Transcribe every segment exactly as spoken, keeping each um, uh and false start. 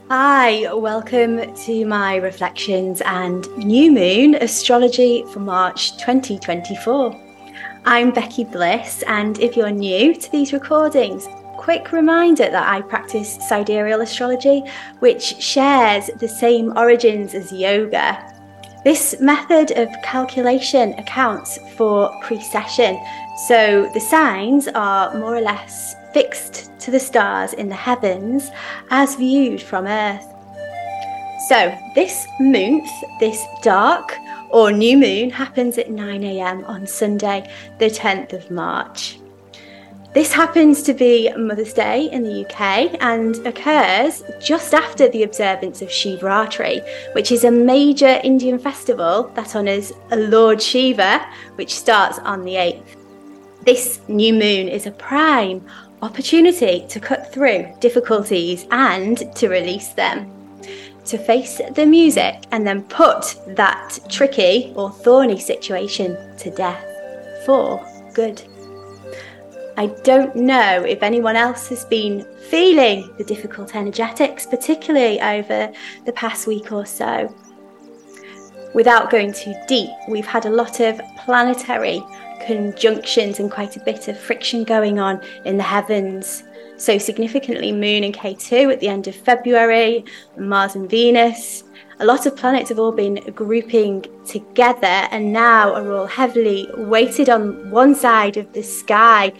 Hi, welcome to my reflections and new moon astrology for March twenty twenty-four. I'm Becky Bliss, and if you're new to these recordings, quick reminder that I practice sidereal astrology, which shares the same origins as yoga. This method of calculation accounts for precession, so the signs are more or less fixed to the stars in the heavens as viewed from Earth. So this month, this dark or new moon happens at nine a.m. on Sunday, the tenth of March. This happens to be Mother's Day in the U K and occurs just after the observance of Shivratri, which is a major Indian festival that honours Lord Shiva, which starts on the eighth. This new moon is a prime opportunity to cut through difficulties and to release them, to face the music and then put that tricky or thorny situation to death for good. I don't know if anyone else has been feeling the difficult energetics, particularly over the past week or so. Without going too deep, we've had a lot of planetary conjunctions and quite a bit of friction going on in the heavens. So significantly Moon and K two at the end of February, Mars and Venus. A lot of planets have all been grouping together and now are all heavily weighted on one side of the sky.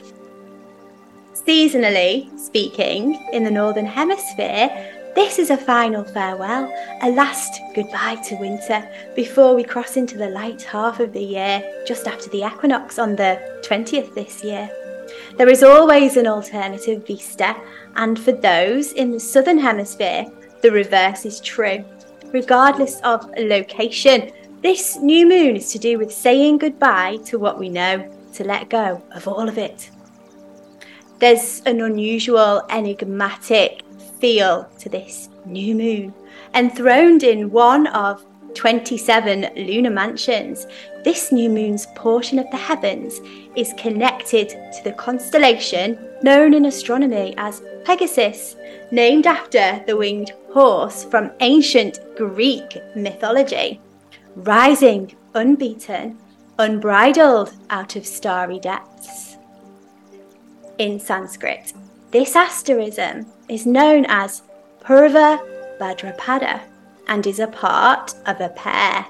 Seasonally speaking, in the Northern Hemisphere, this is a final farewell, a last goodbye to winter before we cross into the light half of the year, just after the equinox on the twentieth this year. There is always an alternative vista, and for those in the Southern Hemisphere, the reverse is true. Regardless of location, this new moon is to do with saying goodbye to what we know, to let go of all of it. There's an unusual, enigmatic feel to this new moon. Enthroned in one of twenty-seven lunar mansions, this new moon's portion of the heavens is connected to the constellation known in astronomy as Pegasus, named after the winged horse from ancient Greek mythology, rising unbeaten, unbridled out of starry depths. In Sanskrit, this asterism is known as Purva Bhadrapada and is a part of a pair.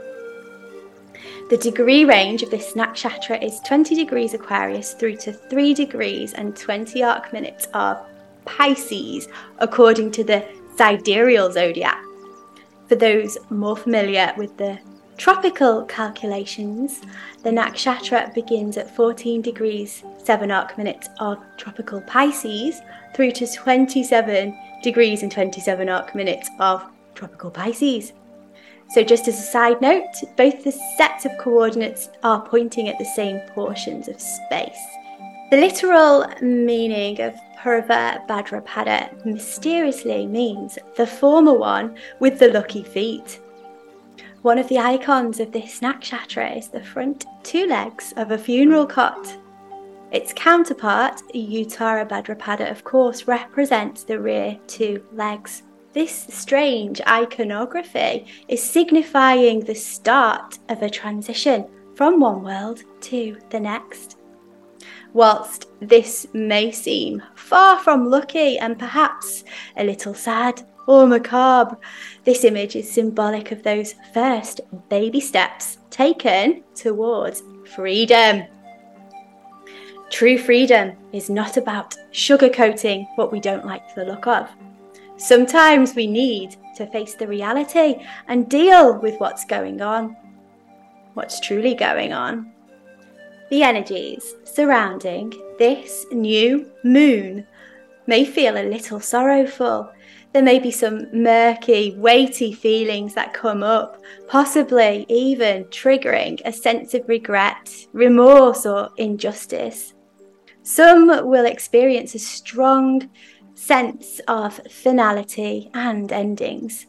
The degree range of this nakshatra is twenty degrees Aquarius through to three degrees and twenty arc minutes of Pisces, according to the sidereal zodiac. For those more familiar with the tropical calculations, the nakshatra begins at fourteen degrees seven arc minutes of tropical Pisces through to twenty-seven degrees and twenty-seven arc minutes of tropical Pisces. So just as a side note, both the sets of coordinates are pointing at the same portions of space. The literal meaning of Purva Bhadrapada mysteriously means the former one with the lucky feet. One of the icons of this nakshatra is the front two legs of a funeral cot. Its counterpart, Uttara Bhadrapada, of course, represents the rear two legs. This strange iconography is signifying the start of a transition from one world to the next. Whilst this may seem far from lucky and perhaps a little sad or macabre, this image is symbolic of those first baby steps taken towards freedom. True freedom is not about sugarcoating what we don't like the look of. Sometimes we need to face the reality and deal with what's going on, what's truly going on. The energies surrounding this new moon may feel a little sorrowful. There may be some murky, weighty feelings that come up, possibly even triggering a sense of regret, remorse, or injustice. Some will experience a strong sense of finality and endings.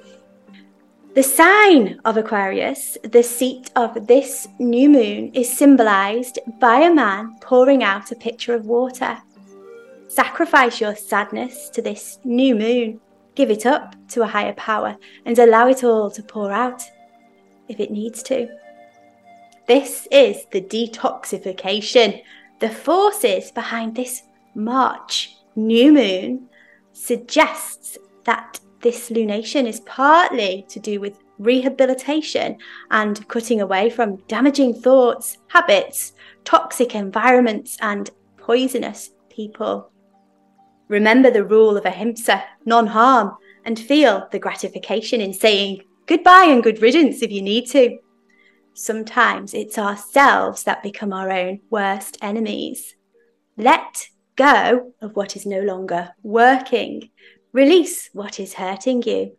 The sign of Aquarius, the seat of this new moon, is symbolized by a man pouring out a pitcher of water. Sacrifice your sadness to this new moon. give it up to a higher power, and allow it all to pour out if it needs to. This is the detoxification. The forces behind this March new moon suggests that this lunation is partly to do with rehabilitation and cutting away from damaging thoughts, habits, toxic environments, and poisonous people. Remember the rule of ahimsa, non-harm, and feel the gratification in saying goodbye and good riddance if you need to. Sometimes it's ourselves that become our own worst enemies. Let go of what is no longer working. Release what is hurting you.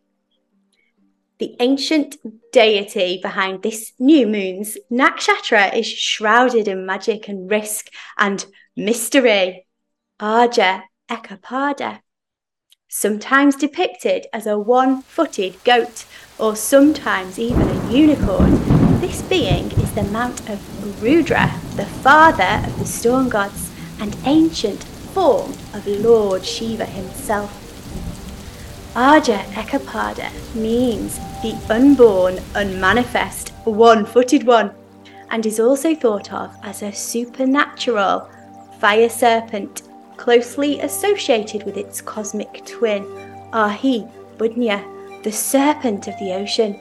The ancient deity behind this new moon's nakshatra is shrouded in magic and risk and mystery. Aja Ekapada. Sometimes depicted as a one-footed goat, or sometimes even a unicorn, this being is the Mount of Rudra, the father of the storm gods and ancient form of Lord Shiva himself. Aja Ekapada means the unborn, unmanifest, one-footed one, and is also thought of as a supernatural fire serpent closely associated with its cosmic twin, Ahi Budnya, the serpent of the ocean.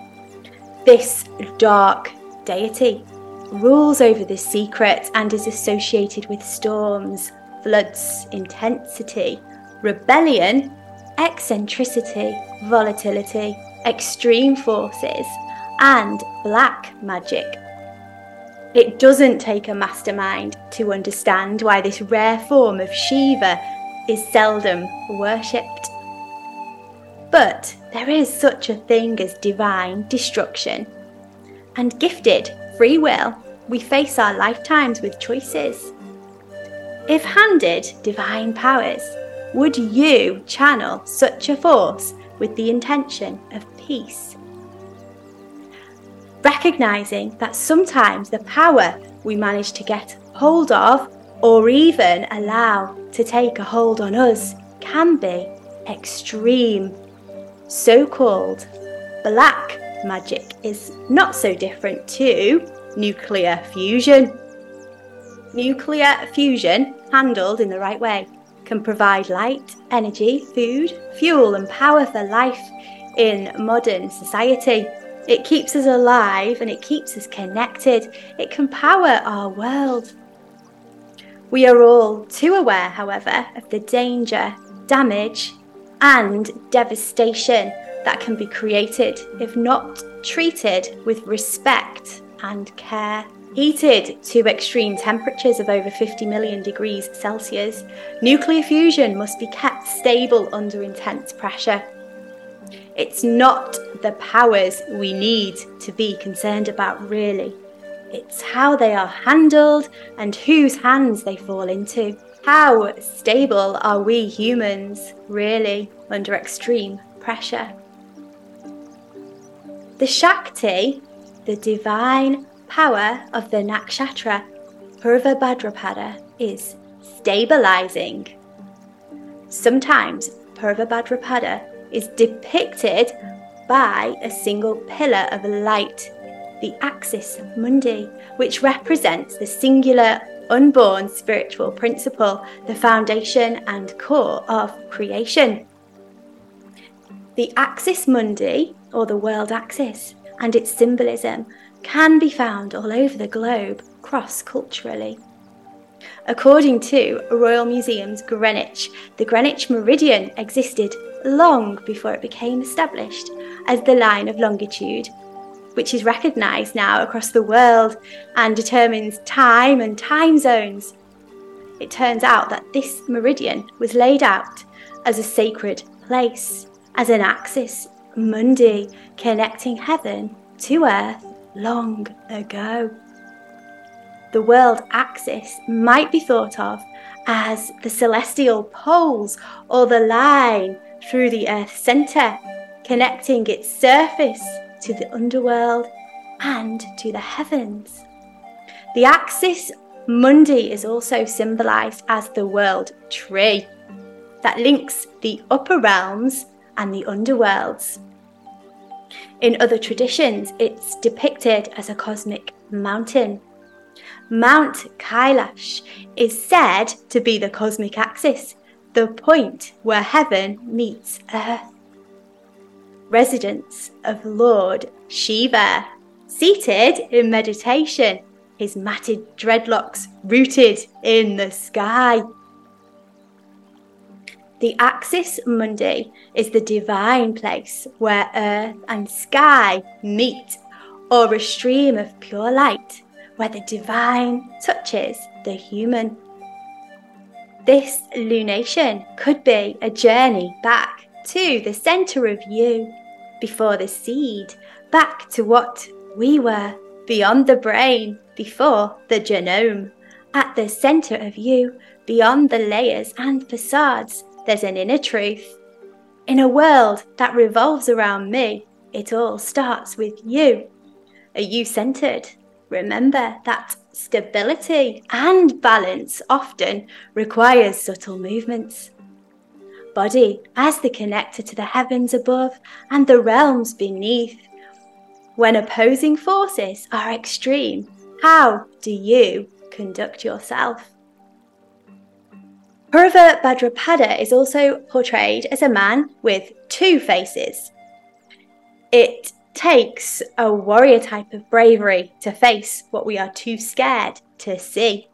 This dark deity rules over the secret and is associated with storms, floods, intensity, rebellion, eccentricity, volatility, extreme forces, and black magic. It doesn't take a mastermind to understand why this rare form of Shiva is seldom worshipped. But there is such a thing as divine destruction. And gifted free will, we face our lifetimes with choices. If handed divine powers, would you channel such a force with the intention of peace? Recognizing that sometimes the power we manage to get hold of or even allow to take a hold on us can be extreme. So-called black magic is not so different to nuclear fusion. Nuclear fusion, handled in the right way, can provide light, energy, food, fuel and power for life in modern society. It keeps us alive and it keeps us connected. It can power our world. We are all too aware, however, of the danger, damage and devastation that can be created if not treated with respect and care. Heated to extreme temperatures of over fifty million degrees Celsius, nuclear fusion must be kept stable under intense pressure. It's not the powers we need to be concerned about, really. It's how they are handled and whose hands they fall into. How stable are we humans, really, under extreme pressure? The Shakti, the divine power of the nakshatra Purva Bhadrapada, is stabilizing. Sometimes Purva Bhadrapada is depicted by a single pillar of light, the axis mundi, which represents the singular unborn spiritual principle, the foundation and core of creation. The axis mundi, or the world axis, and its symbolism can be found all over the globe, cross-culturally. According to Royal Museums Greenwich, the Greenwich Meridian existed long before it became established as the line of longitude, which is recognised now across the world and determines time and time zones. It turns out that this meridian was laid out as a sacred place, as an axis mundi connecting heaven to earth long ago. The world axis might be thought of as the celestial poles or the line through the Earth's centre, connecting its surface to the underworld and to the heavens. The axis mundi is also symbolised as the world tree that links the upper realms and the underworlds. In other traditions, it's depicted as a cosmic mountain. Mount Kailash is said to be the cosmic axis, the point where heaven meets earth. Residence of Lord Shiva, seated in meditation, his matted dreadlocks rooted in the sky. The axis mundi is the divine place where earth and sky meet, or a stream of pure light where the divine touches the human. This lunation could be a journey back to the centre of you, before the seed, back to what we were, beyond the brain, before the genome. At the centre of you, beyond the layers and facades, there's an inner truth. In a world that revolves around me, it all starts with you. Are you centred? Remember that stability and balance often requires subtle movements. Body as the connector to the heavens above and the realms beneath. When opposing forces are extreme, how do you conduct yourself? Purva Bhadrapada is also portrayed as a man with two faces. It takes a warrior type of bravery to face what we are too scared to see.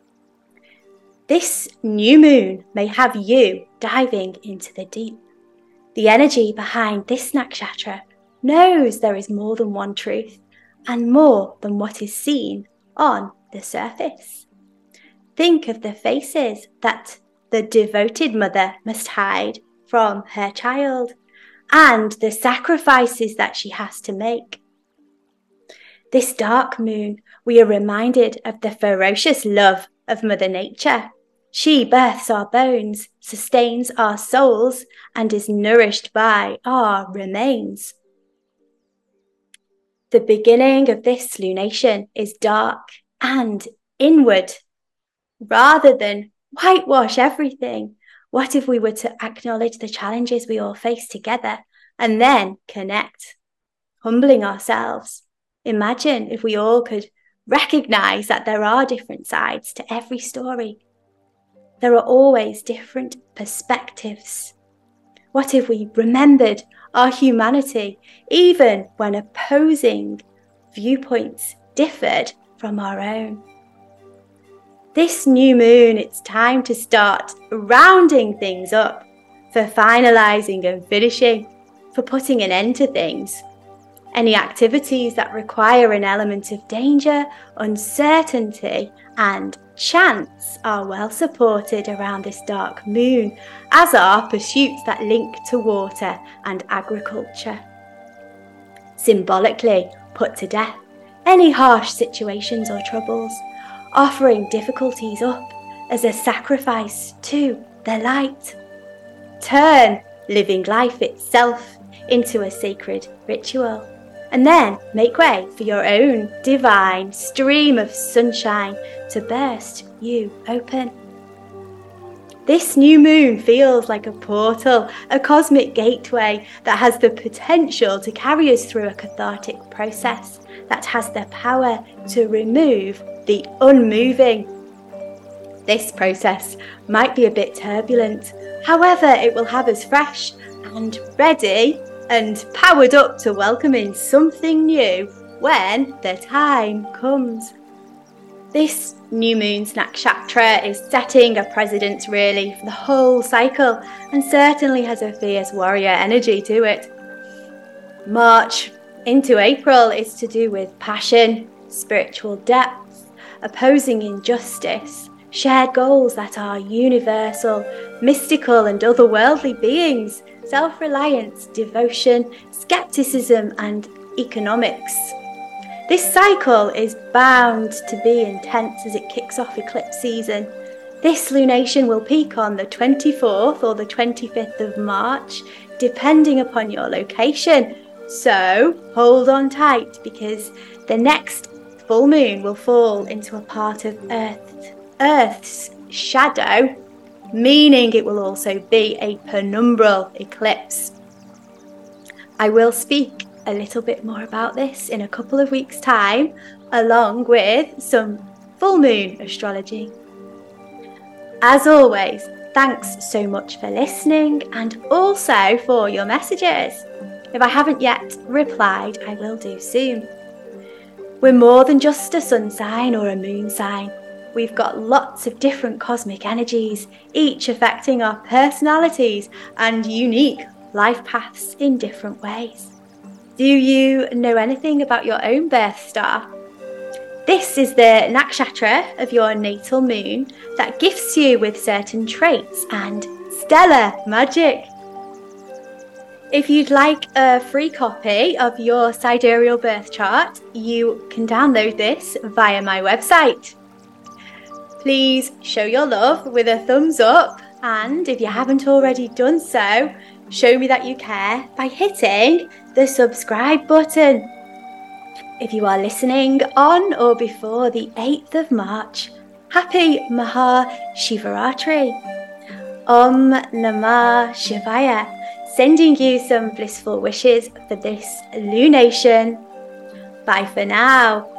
This new moon may have you diving into the deep. The energy behind this nakshatra knows there is more than one truth and more than what is seen on the surface. Think of the faces that the devoted mother must hide from her child and the sacrifices that she has to make. This dark moon, we are reminded of the ferocious love of Mother Nature. She births our bones, sustains our souls, and is nourished by our remains. The beginning of this lunation is dark and inward. Rather than whitewash everything, what if we were to acknowledge the challenges we all face together and then connect, humbling ourselves? Imagine if we all could recognize that there are different sides to every story. There are always different perspectives. What if we remembered our humanity even when opposing viewpoints differed from our own? This new moon, it's time to start rounding things up, for finalising and finishing, for putting an end to things. Any activities that require an element of danger, uncertainty and chance are well supported around this dark moon, as are pursuits that link to water and agriculture. Symbolically put to death any harsh situations or troubles, offering difficulties up as a sacrifice to the light. Turn living life itself into a sacred ritual, and then make way for your own divine stream of sunshine to burst you open. This new moon feels like a portal, a cosmic gateway that has the potential to carry us through a cathartic process that has the power to remove the unmoving. This process might be a bit turbulent, however, it will have us fresh and ready and powered up to welcoming something new when the time comes. This new moon's nakshatra is setting a precedent really for the whole cycle and certainly has a fierce warrior energy to it. March into April is to do with passion, spiritual depth, opposing injustice, shared goals that are universal, mystical and otherworldly beings, self-reliance, devotion, skepticism and economics. This cycle is bound to be intense as it kicks off eclipse season. This lunation will peak on the twenty-fourth or the twenty-fifth of March, depending upon your location. So hold on tight, because the next full moon will fall into a part of Earth, Earth's shadow, meaning it will also be a penumbral eclipse. I will speak a little bit more about this in a couple of weeks' time, along with some full moon astrology. As always, thanks so much for listening and also for your messages. If I haven't yet replied, I will do soon. We're more than just a sun sign or a moon sign. We've got lots of different cosmic energies, each affecting our personalities and unique life paths in different ways. Do you know anything about your own birth star? This is the nakshatra of your natal moon that gifts you with certain traits and stellar magic. If you'd like a free copy of your sidereal birth chart, you can download this via my website. Please show your love with a thumbs up, and if you haven't already done so, show me that you care by hitting the subscribe button. If you are listening on or before the eighth of March, happy Maha Shivaratri. Om Namah Shivaya. Sending you some blissful wishes for this lunation. Bye for now.